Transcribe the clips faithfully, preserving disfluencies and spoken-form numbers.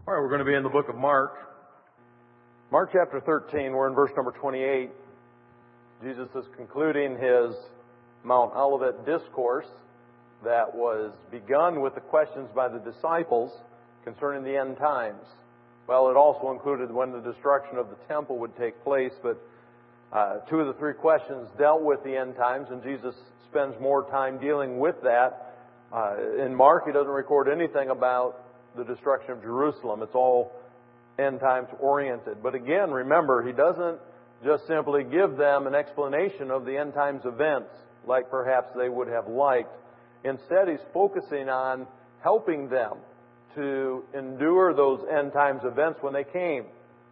All right, we're going to be in the book of Mark. Mark chapter thirteen, we're in verse number twenty-eight. Jesus is concluding his Mount Olivet discourse that was begun with the questions by the disciples concerning the end times. Well, it also included when the destruction of the temple would take place, but uh, two of the three questions dealt with the end times, and Jesus spends more time dealing with that. Uh, in Mark, he doesn't record anything about the destruction of Jerusalem. It's all end times oriented. But again, remember, he doesn't just simply give them an explanation of the end times events like perhaps they would have liked. Instead, he's focusing on helping them to endure those end times events when they came.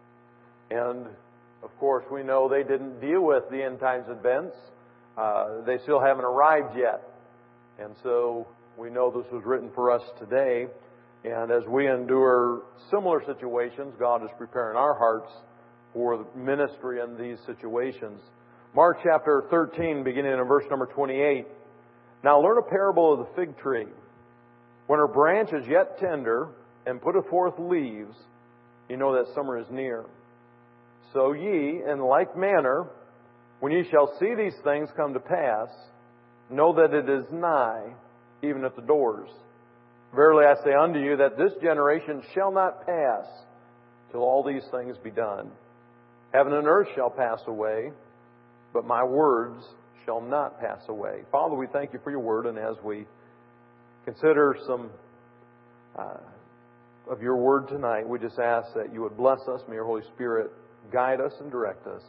And of course, we know they didn't deal with the end times events. Uh, they still haven't arrived yet. And so we know this was written for us today. And as we endure similar situations, God is preparing our hearts for the ministry in these situations. Mark chapter thirteen, beginning in verse number twenty-eight. Now learn a parable of the fig tree. When her branch is yet tender and putteth forth leaves, you know that summer is near. So ye, in like manner, when ye shall see these things come to pass, know that it is nigh, even at the doors. Verily I say unto you that this generation shall not pass till all these things be done. Heaven and earth shall pass away, but my words shall not pass away. Father, we thank you for your word, and as we consider some uh, of your word tonight, we just ask that you would bless us. May your Holy Spirit guide us and direct us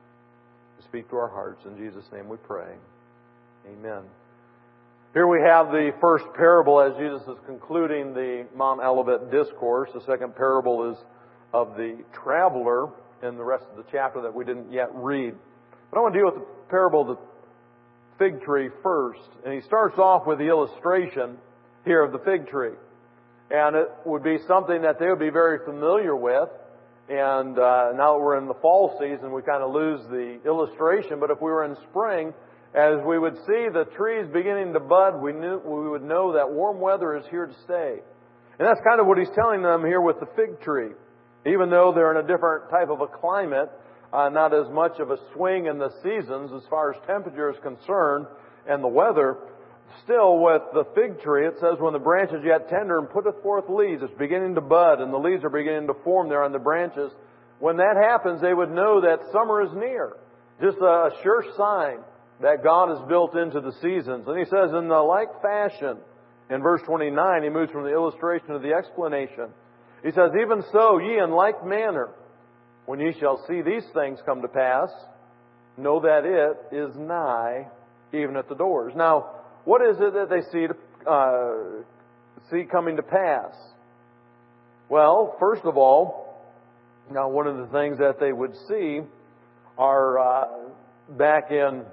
to speak to our hearts. In Jesus' name we pray. Amen. Here we have the first parable as Jesus is concluding the Mount Olivet discourse. The second parable is of the traveler in the rest of the chapter that we didn't yet read. But I want to deal with the parable of the fig tree first. And he starts off with the illustration here of the fig tree. And it would be something that they would be very familiar with. And uh, now that we're in the fall season, we kind of lose the illustration. But if we were in spring, as we would see the trees beginning to bud, we knew we would know that warm weather is here to stay. And that's kind of what he's telling them here with the fig tree. Even though they're in a different type of a climate, uh, not as much of a swing in the seasons as far as temperature is concerned and the weather, still with the fig tree, it says when the branch is yet tender and putteth forth leaves, it's beginning to bud and the leaves are beginning to form there on the branches. When that happens, they would know that summer is near. Just a sure sign that God has built into the seasons. And he says, in the like fashion, in verse twenty-nine, he moves from the illustration to the explanation. He says, even so, ye in like manner, when ye shall see these things come to pass, know that it is nigh, even at the doors. Now, what is it that they see to, uh, see coming to pass? Well, first of all, now one of the things that they would see are uh, back in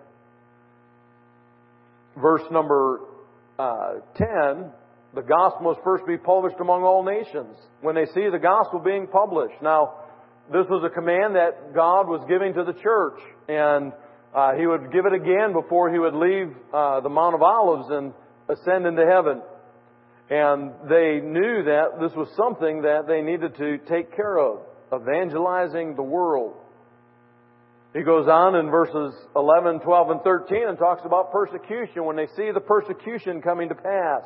verse number uh, ten, the gospel must first be published among all nations. When they see the gospel being published. Now, this was a command that God was giving to the church. And uh, He would give it again before He would leave uh, the Mount of Olives and ascend into heaven. And they knew that this was something that they needed to take care of. Evangelizing the world. He goes on in verses eleven, twelve, and thirteen and talks about persecution. When they see the persecution coming to pass,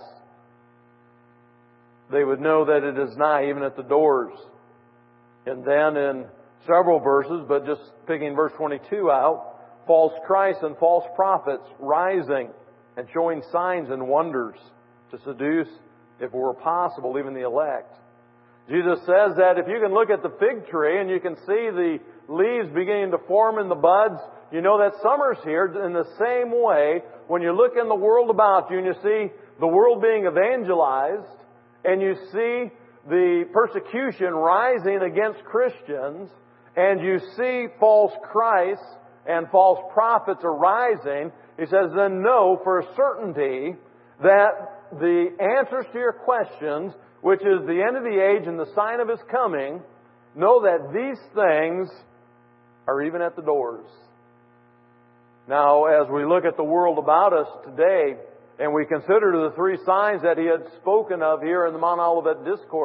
they would know that it is nigh, even at the doors. And then in several verses, but just picking verse twenty-two out, false Christs and false prophets rising and showing signs and wonders to seduce, if it were possible, even the elect. Jesus says that if you can look at the fig tree and you can see the leaves beginning to form in the buds, you know that summer's here. In the same way, when you look in the world about you and you see the world being evangelized and you see the persecution rising against Christians and you see false Christs and false prophets arising, he says, then know for a certainty that the answers to your questions, which is the end of the age and the sign of His coming, know that these things are even at the doors. Now, as we look at the world about us today, and we consider the three signs that He had spoken of here in the Mount Olivet Discourse,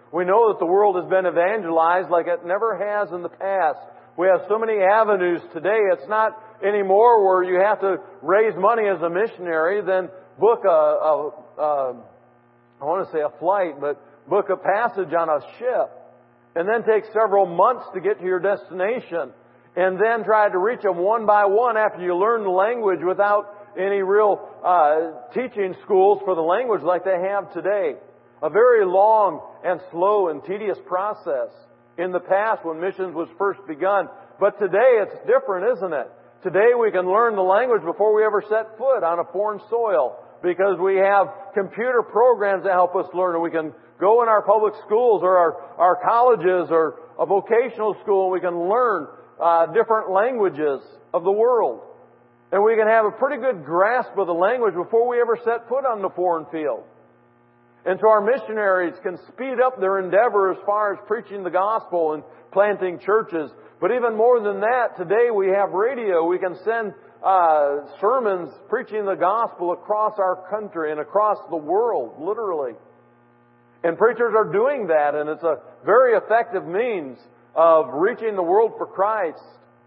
We know that the world has been evangelized like it never has in the past. We have so many avenues today. It's not anymore where you have to raise money as a missionary, then book a, a, a I want to say a flight, but book a passage on a ship, and then take several months to get to your destination, and then try to reach them one by one after you learn the language without any real uh, teaching schools for the language like they have today. A very long and slow and tedious process in the past when missions was first begun. But today it's different, isn't it? Today we can learn the language before we ever set foot on a foreign soil, because we have computer programs that help us learn, and we can go in our public schools or our, our colleges or a vocational school, and we can learn uh, different languages of the world. And we can have a pretty good grasp of the language before we ever set foot on the foreign field. And so our missionaries can speed up their endeavor as far as preaching the gospel and planting churches. But even more than that, today we have radio. We can send uh, sermons preaching the gospel across our country and across the world, literally. And preachers are doing that, and it's a very effective means of reaching the world for Christ.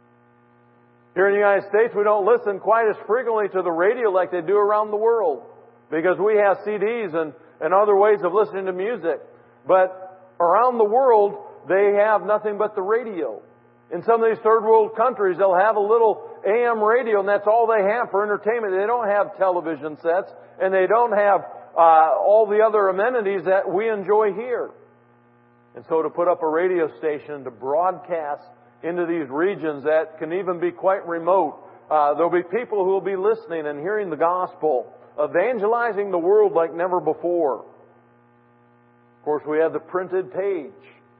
Here in the United States, we don't listen quite as frequently to the radio like they do around the world, because we have C Ds and, and other ways of listening to music. But around the world, they have nothing but the radio. In some of these third world countries, they'll have a little A M radio, and that's all they have for entertainment. They don't have television sets, and they don't have uh, all the other amenities that we enjoy here. And so to put up a radio station to broadcast into these regions that can even be quite remote, uh, there'll be people who will be listening and hearing the gospel, evangelizing the world like never before. Of course, we have the printed page.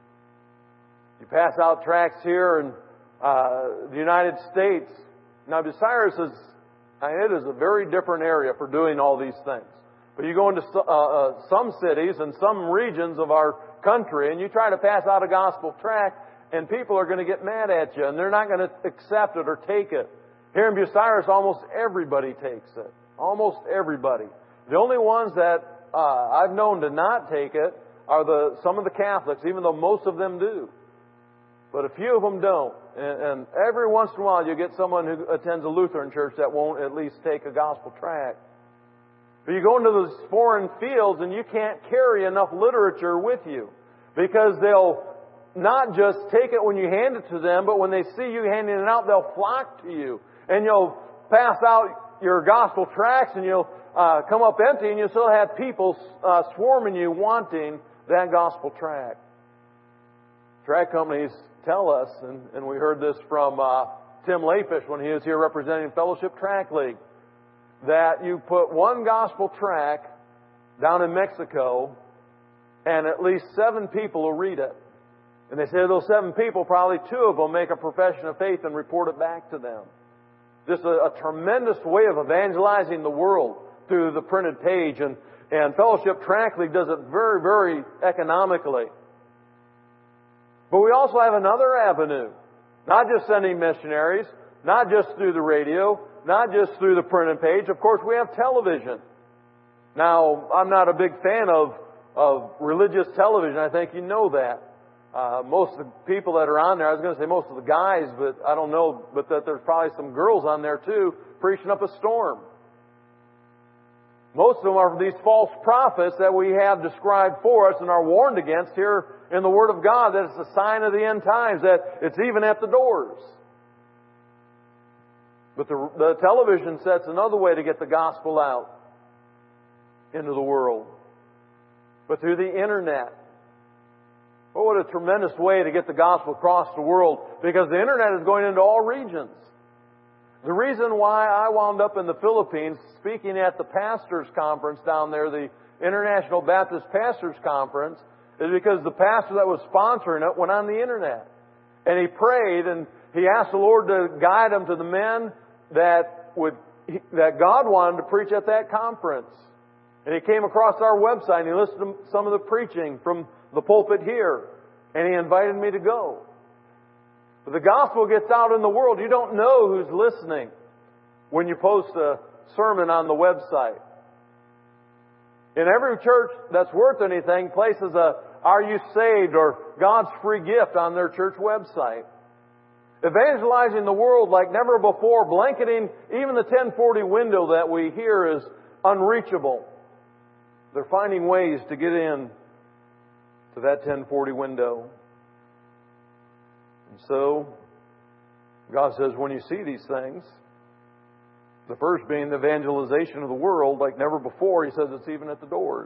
You pass out tracts here in uh, the United States. Now, Bucyrus is, it is a very different area for doing all these things. But you go into uh, uh, some cities and some regions of our country, and you try to pass out a gospel tract, and people are going to get mad at you, and they're not going to accept it or take it. Here in Bucyrus, almost everybody takes it. Almost everybody. The only ones that uh, I've known to not take it are the some of the Catholics, even though most of them do. But a few of them don't. And, and every once in a while you get someone who attends a Lutheran church that won't at least take a gospel tract. But you go into those foreign fields and you can't carry enough literature with you, because they'll not just take it when you hand it to them, but when they see you handing it out, they'll flock to you. And you'll pass out your gospel tracts, and you'll uh, come up empty, and you'll still have people uh, swarming you wanting that gospel tract. Tract companies tell us, and, and we heard this from uh, Tim Layfish when he was here representing Fellowship Tract League, that you put one gospel tract down in Mexico, and at least seven people will read it. And they say those seven people, probably two of them make a profession of faith and report it back to them. Just a, a tremendous way of evangelizing the world through the printed page. And, and Fellowship Tract League does it very, very economically. But we also have another avenue. Not just sending missionaries, not just through the radio, not just through the printed page. Of course, we have television. Now, I'm not a big fan of, of religious television. I think you know that. Uh, most of the people that are on there, I was going to say most of the guys, but I don't know, but that there's probably some girls on there too, preaching up a storm. Most of them are these false prophets that we have described for us and are warned against here in the Word of God, that it's a sign of the end times, that it's even at the doors. But the, the television set's another way to get the gospel out into the world. But through the internet. Oh, what a tremendous way to get the gospel across the world, because the internet is going into all regions. The reason why I wound up in the Philippines speaking at the pastors' conference down there, the International Baptist Pastors' Conference, is because the pastor that was sponsoring it went on the internet. And he prayed and he asked the Lord to guide him to the men that would that God wanted to preach at that conference. And he came across our website and he listened to some of the preaching from the pulpit here, and he invited me to go. But the gospel gets out in the world. You don't know who's listening when you post a sermon on the website. In every church that's worth anything places a, "Are you saved?" or "God's free gift" on their church website. Evangelizing the world like never before, blanketing even the ten forty window that we hear is unreachable. They're finding ways to get in to that ten forty window. And so, God says when you see these things, the first being the evangelization of the world like never before, He says it's even at the doors.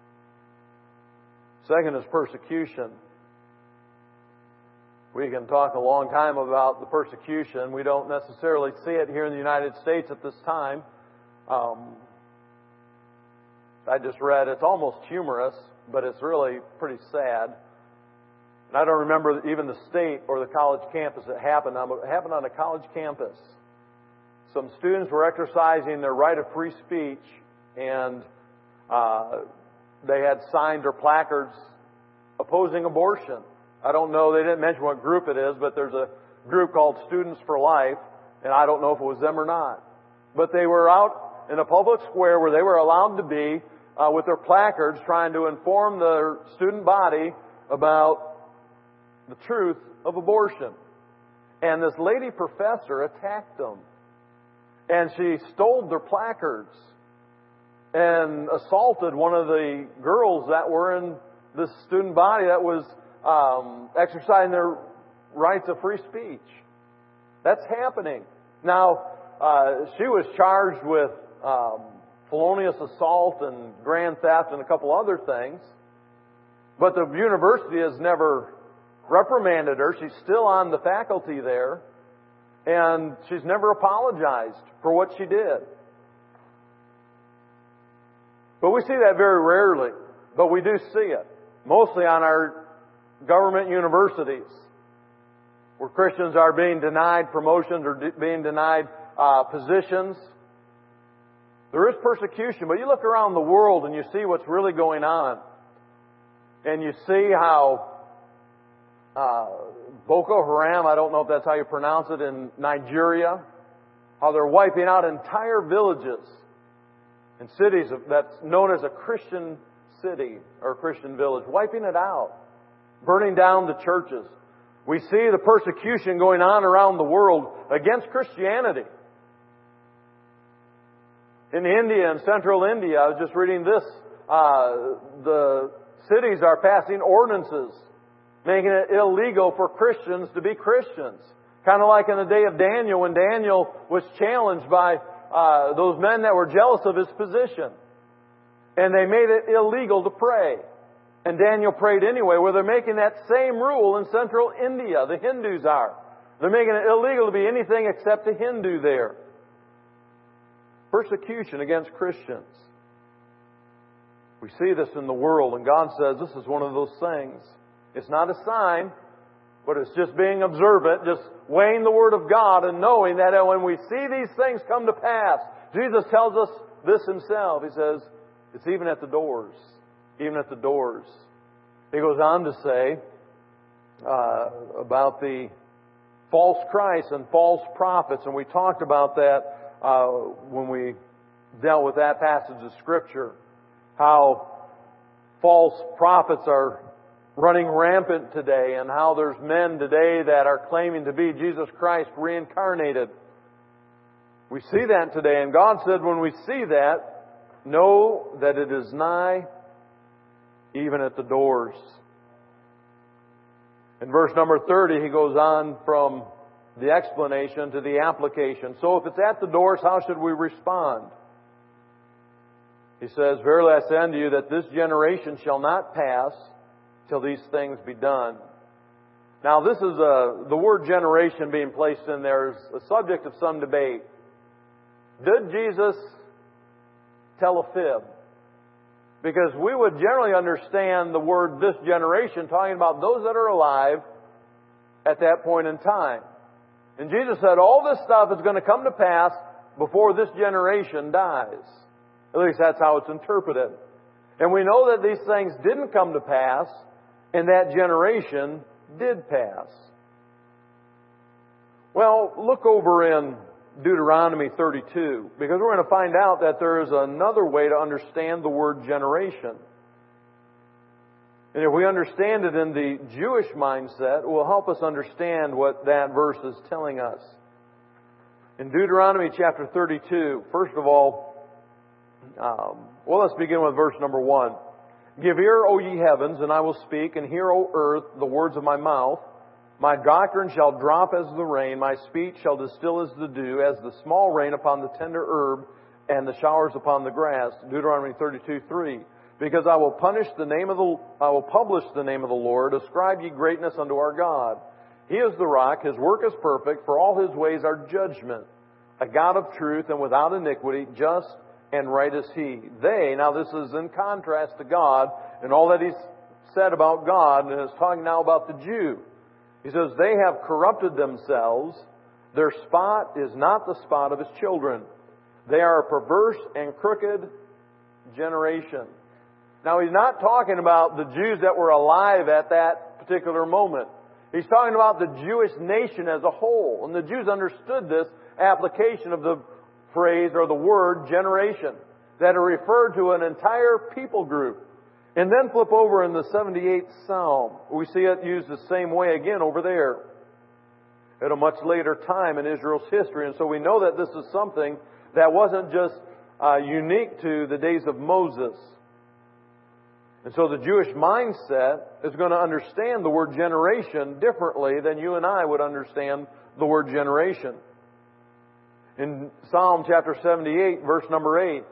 Second is persecution. We can talk a long time about the persecution. We don't necessarily see it here in the United States at this time. Um, I just read, it's almost humorous, but it's really pretty sad. And I don't remember even the state or the college campus it happened on, but it happened on a college campus. Some students were exercising their right of free speech, and uh, they had signs or placards opposing abortion. I don't know, they didn't mention what group it is, but there's a group called Students for Life, and I don't know if it was them or not. But they were out in a public square where they were allowed to be uh, with their placards trying to inform the student body about the truth of abortion. And this lady professor attacked them. And she stole their placards and assaulted one of the girls that were in this student body that was Um, exercising their rights of free speech. That's happening. Now, uh, she was charged with um, felonious assault and grand theft and a couple other things. But the university has never reprimanded her. She's still on the faculty there. And she's never apologized for what she did. But we see that very rarely. But we do see it. Mostly on our government universities, where Christians are being denied promotions or de- being denied uh, positions. There is persecution, but you look around the world and you see what's really going on. And you see how uh, Boko Haram, I don't know if that's how you pronounce it, in Nigeria, how they're wiping out entire villages and cities that's known as a Christian city or a Christian village, wiping it out. Burning down the churches. We see the persecution going on around the world against Christianity. In India and central India, I was just reading this, uh, the cities are passing ordinances making it illegal for Christians to be Christians. Kind of like in the day of Daniel, when Daniel was challenged by uh, those men that were jealous of his position. And they made it illegal to pray. And Daniel prayed anyway. Well, they're making that same rule in central India. The Hindus are. They're making it illegal to be anything except a Hindu there. Persecution against Christians. We see this in the world, and God says this is one of those things. It's not a sign, but it's just being observant, just weighing the Word of God and knowing that when we see these things come to pass, Jesus tells us this Himself. He says, it's even at the doors. Even at the doors. He goes on to say uh, about the false Christ and false prophets, and we talked about that uh, when we dealt with that passage of Scripture, how false prophets are running rampant today, and how there's men today that are claiming to be Jesus Christ reincarnated. We see that today, and God said when we see that, know that it is nigh, even at the doors. In verse number thirty, he goes on from the explanation to the application. So if it's at the doors, how should we respond? He says, verily I say unto you that this generation shall not pass till these things be done. Now this is a, the word generation being placed in there is a subject of some debate. Did Jesus tell a fib? Because we would generally understand the word this generation talking about those that are alive at that point in time. And Jesus said all this stuff is going to come to pass before this generation dies. At least that's how it's interpreted. And we know that these things didn't come to pass, and that generation did pass. Well, look over in Deuteronomy thirty-two, because we're going to find out that there is another way to understand the word generation. And if we understand it in the Jewish mindset, it will help us understand what that verse is telling us. In Deuteronomy chapter thirty-two, first of all, um, well, let's begin with verse number one. Give ear, O ye heavens, and I will speak, and hear, O earth, the words of my mouth. My doctrine shall drop as the rain, my speech shall distill as the dew, as the small rain upon the tender herb, and the showers upon the grass. Deuteronomy thirty-two three. Because I will punish the name of the, I will publish the name of the Lord. Ascribe ye greatness unto our God. He is the rock. His work is perfect. For all His ways are judgment. A God of truth and without iniquity, just and right is He. They, now this is in contrast to God and all that He's said about God, and it's talking now about the Jew. He says, they have corrupted themselves. Their spot is not the spot of His children. They are a perverse and crooked generation. Now, He's not talking about the Jews that were alive at that particular moment. He's talking about the Jewish nation as a whole. And the Jews understood this application of the phrase or the word generation, that it referred to an entire people group. And then flip over in the seventy-eighth Psalm. We see it used the same way again over there at a much later time in Israel's history. And so we know that this is something that wasn't just uh, unique to the days of Moses. And so the Jewish mindset is going to understand the word generation differently than you and I would understand the word generation. In Psalm chapter seventy-eight, verse number eight,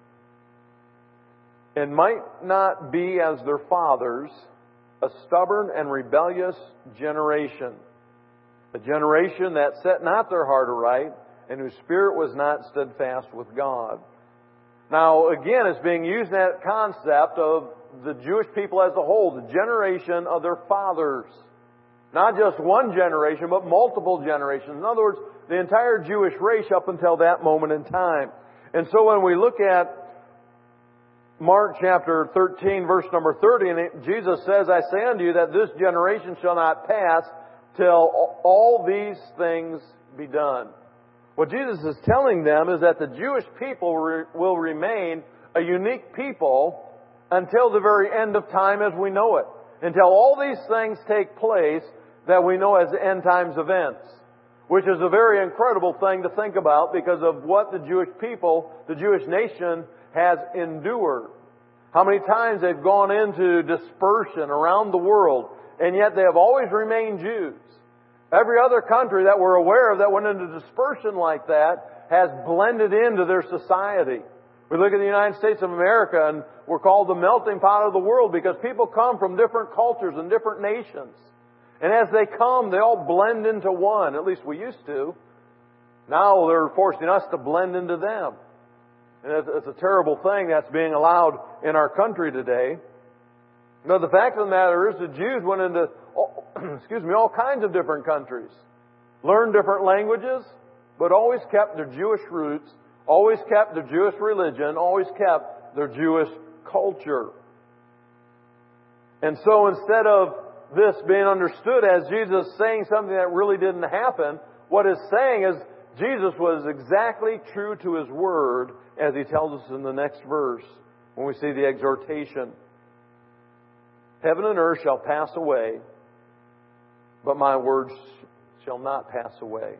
and might not be as their fathers, a stubborn and rebellious generation, a generation that set not their heart aright, and whose spirit was not steadfast with God. Now, again, it's being used in that concept of the Jewish people as a whole, the generation of their fathers. Not just one generation, but multiple generations. In other words, the entire Jewish race up until that moment in time. And so when we look at Mark chapter thirteen, verse number thirty, and it, Jesus says, I say unto you that this generation shall not pass till all these things be done. What Jesus is telling them is that the Jewish people re- will remain a unique people until the very end of time as we know it. Until all these things take place that we know as end times events. Which is a very incredible thing to think about because of what the Jewish people, the Jewish nation, has endured. How many times they've gone into dispersion around the world, and yet they have always remained Jews. Every other country that we're aware of that went into dispersion like that has blended into their society. We look at the United States of America and we're called the melting pot of the world because people come from different cultures and different nations. And as they come, they all blend into one. At least we used to. Now they're forcing us to blend into them. And it's a terrible thing that's being allowed in our country today. But the fact of the matter is the Jews went into, excuse me, all kinds of different countries. Learned different languages, but always kept their Jewish roots, always kept their Jewish religion, always kept their Jewish culture. And so instead of this being understood as Jesus saying something that really didn't happen, what it's saying is Jesus was exactly true to His Word as He tells us in the next verse when we see the exhortation. Heaven and earth shall pass away, but my words shall not pass away.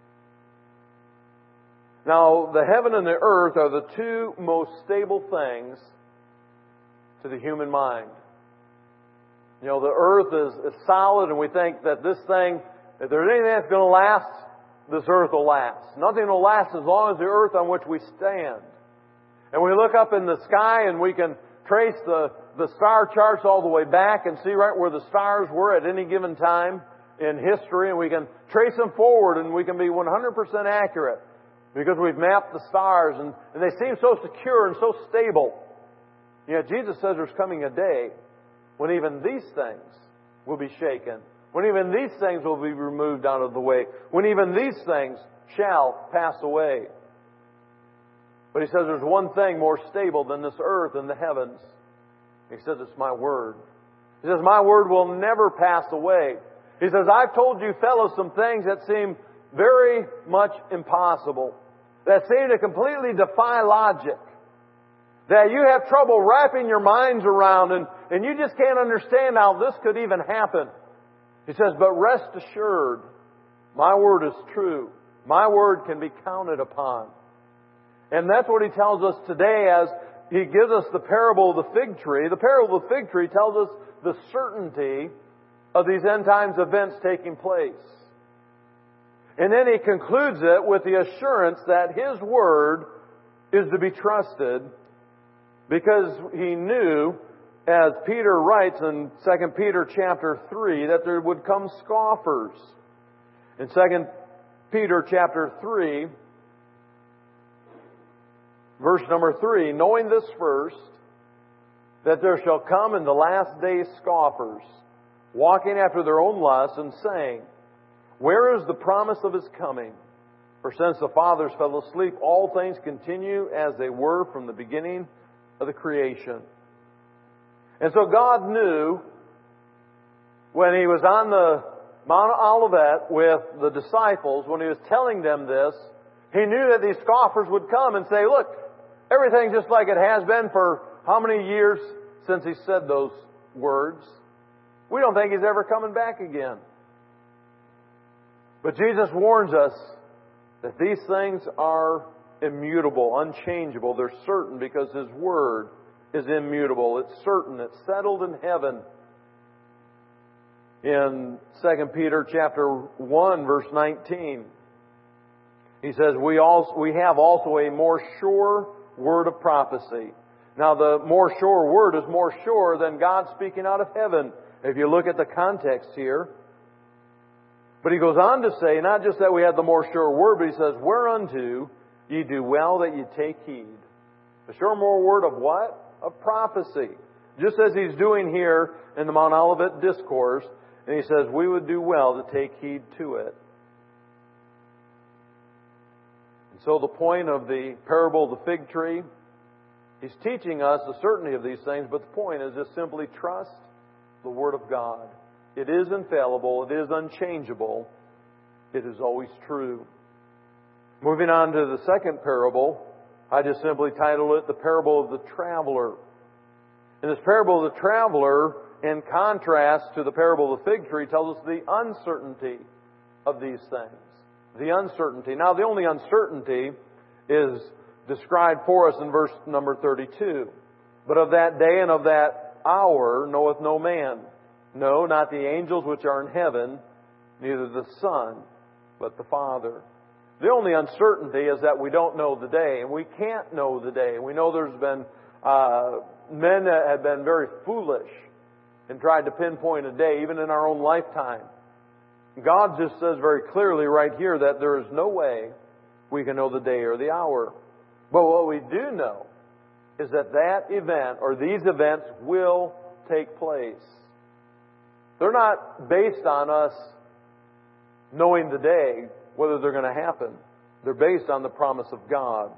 Now, the heaven and the earth are the two most stable things to the human mind. You know, the earth is, is solid, and we think that this thing, if there's anything that's going to last, this earth will last. Nothing will last as long as the earth on which we stand. And we look up in the sky and we can trace the, the star charts all the way back and see right where the stars were at any given time in history, and we can trace them forward and we can be one hundred percent accurate because we've mapped the stars and, and they seem so secure and so stable. Yet Jesus says there's coming a day when even these things will be shaken, when even these things will be removed out of the way, when even these things shall pass away. But He says there's one thing more stable than this earth and the heavens. He says it's my Word. He says my Word will never pass away. He says I've told you fellows some things that seem very much impossible, that seem to completely defy logic. that you have trouble wrapping your minds around and, and you just can't understand how this could even happen. He says, but rest assured, my word is true. My word can be counted upon. And that's what He tells us today as He gives us the parable of the fig tree. The parable of the fig tree tells us the certainty of these end times events taking place. And then He concludes it with the assurance that His word is to be trusted, because He knew, as Peter writes in Second Peter chapter three, that there would come scoffers. In Second Peter chapter three, verse number three, knowing this first, that there shall come in the last days scoffers, walking after their own lusts, and saying, where is the promise of His coming? For since the fathers fell asleep, all things continue as they were from the beginning of the creation. And so God knew when He was on the Mount Olivet with the disciples, when He was telling them this, He knew that these scoffers would come and say, look, everything's just like it has been for how many years since He said those words? We don't think He's ever coming back again. But Jesus warns us that these things are immutable, unchangeable. They're certain because His word is immutable. It's certain. It's settled in heaven. In Second Peter chapter one, verse nineteen, he says, we also we have also a more sure word of prophecy. Now, the more sure word is more sure than God speaking out of heaven, if you look at the context here. But he goes on to say, not just that we have the more sure word, but he says, whereunto ye do well that ye take heed. The sure more word of what? Of prophecy. Just as he's doing here in the Mount Olivet Discourse, and he says, we would do well to take heed to it. And so the point of the parable of the fig tree, he's teaching us the certainty of these things, but the point is just simply trust the Word of God. It is infallible. It is unchangeable. It is always true. Moving on to the second parable, I just simply title it the parable of the traveler. And this parable of the traveler, in contrast to the parable of the fig tree, tells us the uncertainty of these things. The uncertainty. Now, the only uncertainty is described for us in verse number thirty-two. But of that day and of that hour knoweth no man. No, not the angels which are in heaven, neither the Son, but the Father. The only uncertainty is that we don't know the day, and we can't know the day. We know there's been uh, men that have been very foolish and tried to pinpoint a day, even in our own lifetime. God just says very clearly right here that there is no way we can know the day or the hour. But what we do know is that that event or these events will take place. They're not based on us knowing the day, whether they're going to happen. They're based on the promise of God.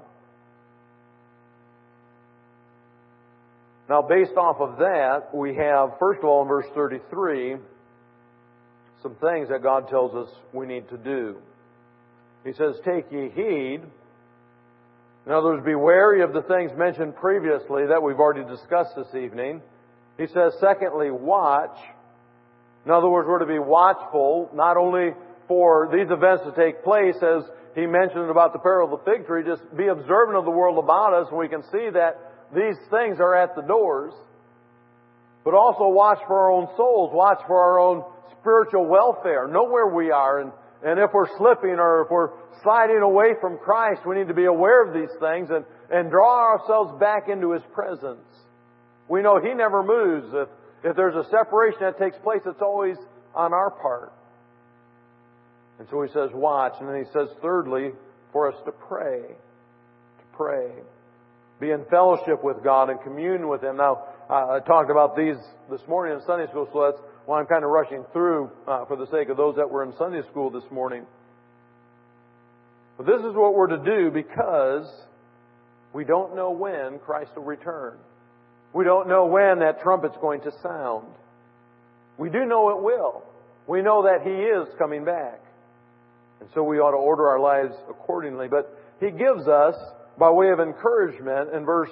Now, based off of that, we have, first of all, in verse thirty-three, some things that God tells us we need to do. He says, take ye heed. In other words, be wary of the things mentioned previously that we've already discussed this evening. He says, secondly, watch. In other words, we're to be watchful, not only for these events to take place, as he mentioned about the parable of the fig tree, just be observant of the world about us, and we can see that these things are at the doors. But also watch for our own souls, watch for our own spiritual welfare, know where we are, and, and if we're slipping or if we're sliding away from Christ, we need to be aware of these things and, and draw ourselves back into His presence. We know He never moves. If, if there's a separation that takes place, it's always on our part. And so he says, watch. And then he says, thirdly, for us to pray. To pray. Be in fellowship with God and commune with Him. Now, uh, I talked about these this morning in Sunday school, so that's why I'm kind of rushing through uh, for the sake of those that were in Sunday school this morning. But this is what we're to do because we don't know when Christ will return. We don't know when that trumpet's going to sound. We do know it will. We know that He is coming back. And so we ought to order our lives accordingly. But He gives us, by way of encouragement, in verse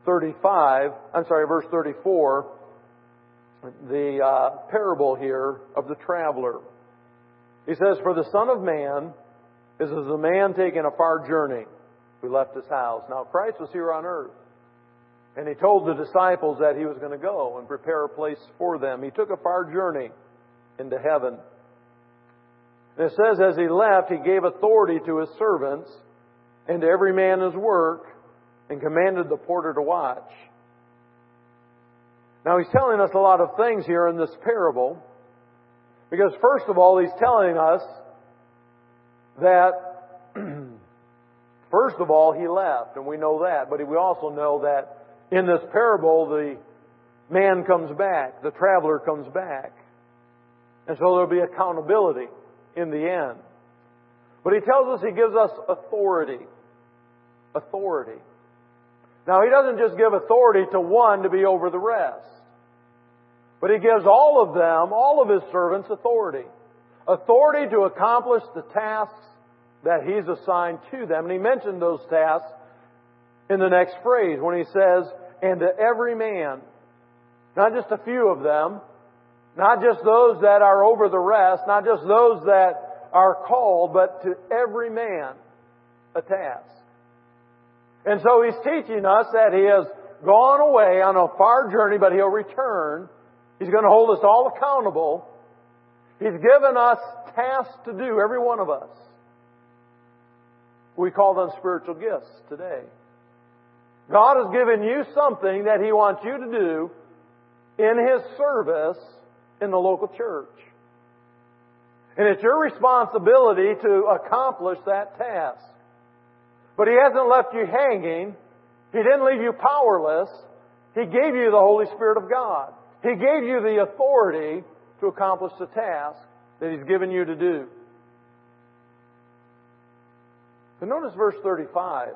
thirty-five, I'm sorry, verse thirty-four, the uh, parable here of the traveler. He says, "For the Son of Man is as a man taking a far journey who left his house." Now, Christ was here on earth, and He told the disciples that He was going to go and prepare a place for them. He took a far journey into heaven. And it says, as He left, He gave authority to His servants and to every man his work, and commanded the porter to watch. Now, He's telling us a lot of things here in this parable, because first of all, He's telling us that, first of all, He left, and we know that, but we also know that in this parable, the man comes back, the traveler comes back. And so there'll be accountability in the end. But He tells us He gives us authority. Authority. Now, He doesn't just give authority to one to be over the rest. But He gives all of them, all of His servants, authority. Authority to accomplish the tasks that He's assigned to them. And He mentioned those tasks in the next phrase when He says, "And to every man." Not just a few of them. Not just those that are over the rest. Not just those that are called, but to every man a task. And so He's teaching us that He has gone away on a far journey, but He'll return. He's going to hold us all accountable. He's given us tasks to do, every one of us. We call them spiritual gifts today. God has given you something that He wants you to do in His service in the local church. And it's your responsibility to accomplish that task. But He hasn't left you hanging. He didn't leave you powerless. He gave you the Holy Spirit of God. He gave you the authority to accomplish the task that He's given you to do. So notice verse thirty-five.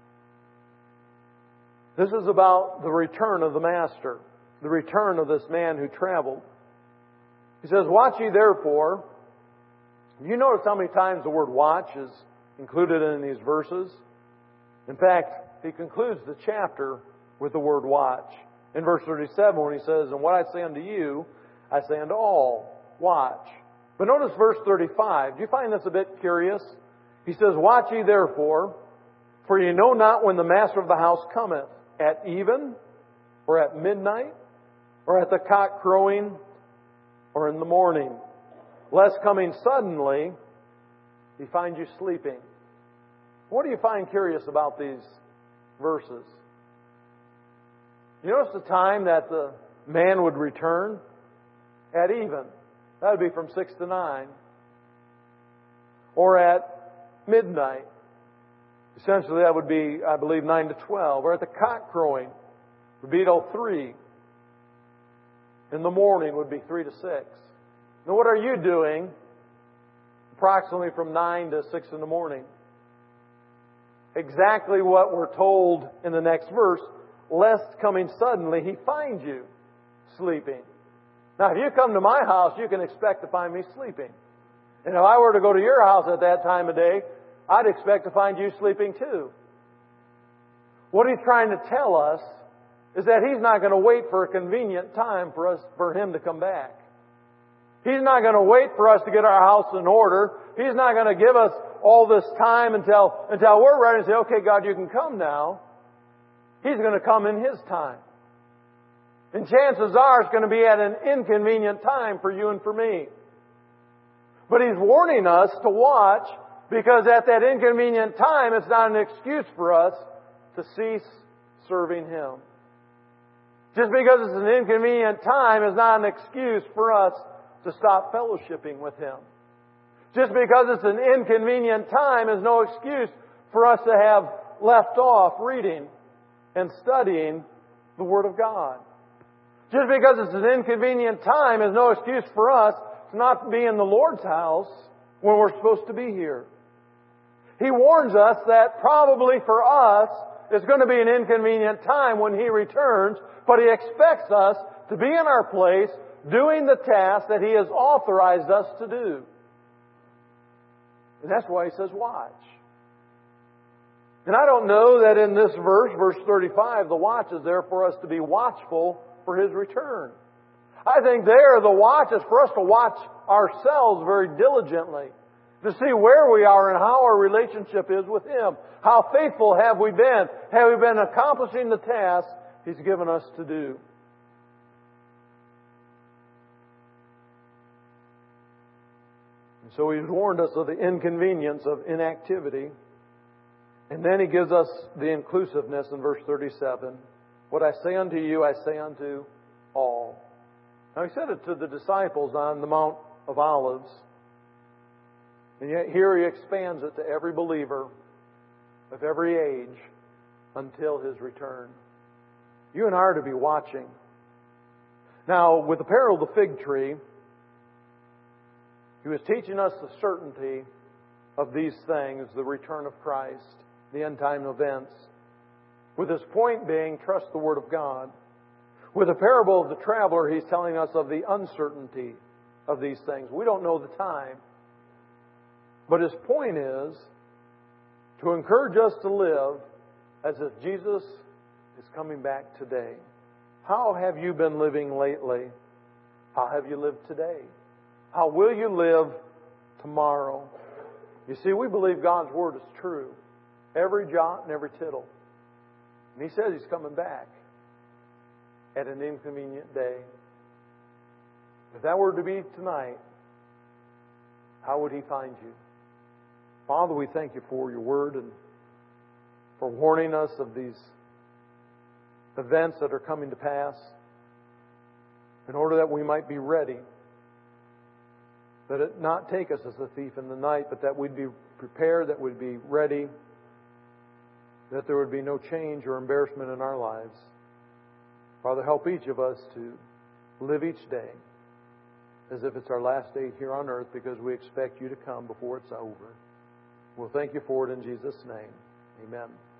This is about the return of the Master, the return of this man who traveled. He says, "Watch ye therefore." You notice how many times the word watch is included in these verses? In fact, he concludes the chapter with the word watch. In verse thirty-seven, when he says, "And what I say unto you, I say unto all, watch." But notice verse thirty-five. Do you find this a bit curious? He says, "Watch ye therefore, for ye know not when the master of the house cometh, at even, or at midnight, or at the cock crowing, or in the morning, lest coming suddenly He find you sleeping." What do you find curious about these verses? You notice the time that the man would return? At even. That would be from six to nine. Or at midnight. Essentially that would be, I believe, nine to twelve. Or at the cock crowing would be till three. In the morning would be three to six. Now what are you doing approximately from nine to six in the morning? Exactly what we're told in the next verse, lest coming suddenly He find you sleeping. Now if you come to my house, you can expect to find me sleeping. And if I were to go to your house at that time of day, I'd expect to find you sleeping too. What He's trying to tell us is that He's not going to wait for a convenient time for us, for Him to come back. He's not going to wait for us to get our house in order. He's not going to give us all this time until, until we're ready to say, "Okay, God, you can come now." He's going to come in His time. And chances are it's going to be at an inconvenient time for you and for me. But He's warning us to watch, because at that inconvenient time, it's not an excuse for us to cease serving Him. Just because it's an inconvenient time is not an excuse for us to stop fellowshipping with Him. Just because it's an inconvenient time is no excuse for us to have left off reading and studying the Word of God. Just because it's an inconvenient time is no excuse for us to not be in the Lord's house when we're supposed to be here. He warns us that probably for us it's going to be an inconvenient time when He returns, but He expects us to be in our place doing the task that He has authorized us to do. And that's why He says watch. And I don't know that in this verse, verse thirty-five, the watch is there for us to be watchful for His return. I think there the watch is for us to watch ourselves very diligently, to see where we are and how our relationship is with Him. How faithful have we been? Have we been accomplishing the task He's given us to do? And so He's warned us of the inconvenience of inactivity. And then He gives us the inclusiveness in verse thirty-seven. What I say unto you, I say unto all. Now He said it to the disciples on the Mount of Olives. And yet here He expands it to every believer of every age until His return. You and I are to be watching. Now, with the parable of the fig tree, He was teaching us the certainty of these things, the return of Christ, the end time events. With His point being, trust the Word of God. With the parable of the traveler, He's telling us of the uncertainty of these things. We don't know the time. But His point is to encourage us to live as if Jesus is coming back today. How have you been living lately? How have you lived today? How will you live tomorrow? You see, we believe God's Word is true. Every jot and every tittle. And He says He's coming back at an inconvenient day. If that were to be tonight, how would He find you? Father, we thank You for Your Word and for warning us of these events that are coming to pass in order that we might be ready. That it not take us as a thief in the night, but that we'd be prepared, that we'd be ready, that there would be no change or embarrassment in our lives. Father, help each of us to live each day as if it's our last day here on earth, because we expect You to come before it's over. We'll thank You for it in Jesus' name. Amen.